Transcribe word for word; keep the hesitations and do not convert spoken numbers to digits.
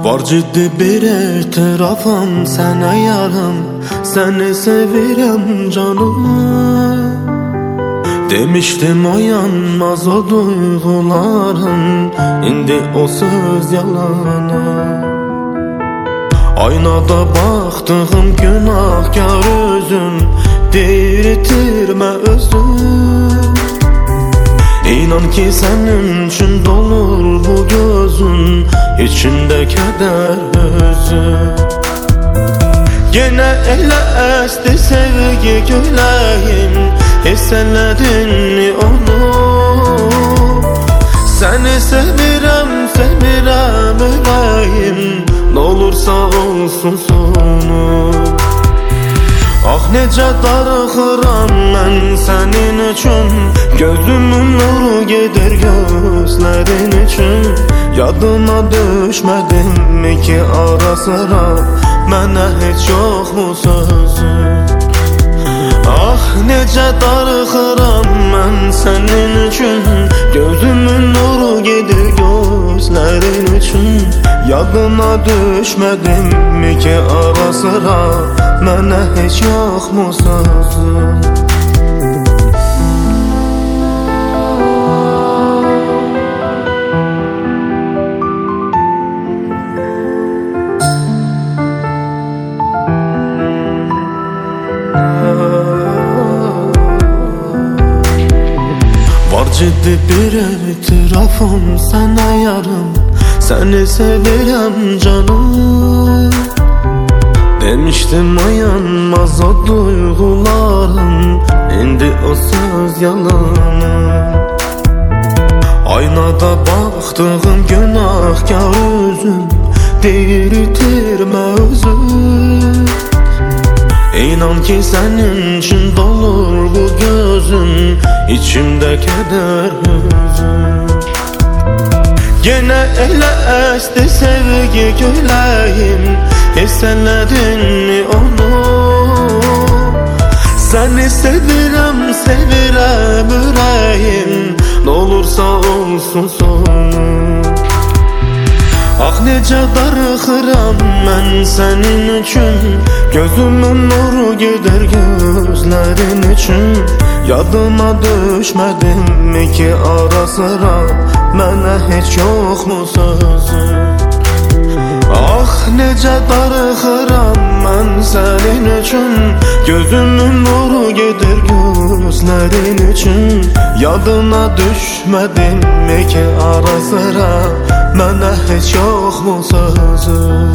Var ciddi bir itirafım sana yarım, seni sevirem canım. Demiştim o yanmaz o duyguların, indi o söz yalana. Aynada baktığım günahkar özüm, değirtirme özüm. İnan ki senin için dolur bu gözün, içinde keder hüzün. Gene ele esti sevgi güleğim, hisseledin mi onu? Seni sevirem, sevirem yüreğim, n'olursa olsun sonu. Ah nece darıxıram mən senin üçün, gözümün nuru gedir gözlerin için. Yadına düşmedim mi ki ara sıra, mənə heç yok mu sözün? Ah nece darıxıram mən senin üçün, gözümün nuru gedir gözlerin için. Yadına düşmedim mi ki ara sıra, mənə heç yok mu sözün? Var ciddi bir itirafım sana yarım, seni sevirem canım. Demiştim o yanmaz o duyguların, indi o söz yalana. Aynada baktığım günahkar özüm, değirtirme özüm. İnan ki senin için dolur bu gözüm, içimde keder hüzün. Gene ele esti sevgi güleğim, hisseledin mi onu? Seni sevirem, sevirem yüreğim, n'olursa olsun sonu. Ah nece darıxıram mən senin üçün, gözümün nuru gider gözlerin için. Yadına düşmedim mi ki ara sıra, mənə heç yok mu sözün? Ah nece darıxıram mən senin üçün, gözümün nuru gedir gözlerin için. Yadına düşmedim mi ki ara sıra, mənə heç yok mu sözün?